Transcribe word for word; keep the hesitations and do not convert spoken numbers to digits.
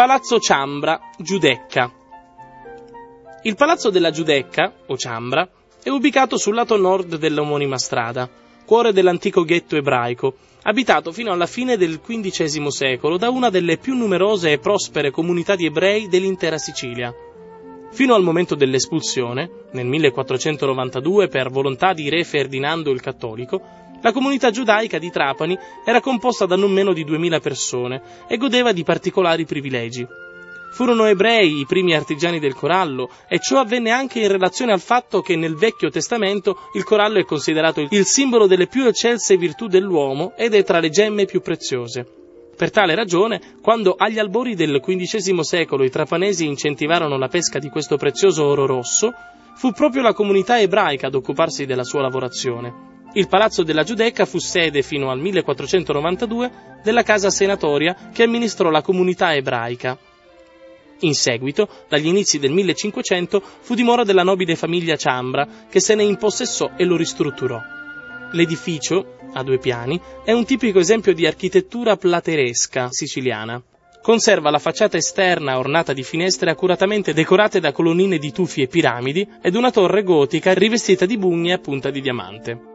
Palazzo Ciambra, Giudecca. Il Palazzo della Giudecca, o Ciambra, è ubicato sul lato nord dell'omonima strada, cuore dell'antico ghetto ebraico, abitato fino alla fine del quindicesimo secolo da una delle più numerose e prospere comunità di ebrei dell'intera Sicilia. Fino al momento dell'espulsione, nel millequattrocentonovantadue per volontà di re Ferdinando il Cattolico, la comunità giudaica di Trapani era composta da non meno di duemila persone e godeva di particolari privilegi. Furono ebrei i primi artigiani del corallo, e ciò avvenne anche in relazione al fatto che nel Vecchio Testamento il corallo è considerato il simbolo delle più eccelse virtù dell'uomo ed è tra le gemme più preziose. Per tale ragione, quando agli albori del quindicesimo secolo i trapanesi incentivarono la pesca di questo prezioso oro rosso, fu proprio la comunità ebraica ad occuparsi della sua lavorazione. Il Palazzo della Giudecca fu sede fino al millequattrocentonovantadue della Casa Senatoria che amministrò la comunità ebraica. In seguito, dagli inizi del millecinquecento, fu dimora della nobile famiglia Ciambra, che se ne impossessò e lo ristrutturò. L'edificio, a due piani, è un tipico esempio di architettura plateresca siciliana. Conserva la facciata esterna ornata di finestre accuratamente decorate da colonnine di tufi e piramidi ed una torre gotica rivestita di bugne a punta di diamante.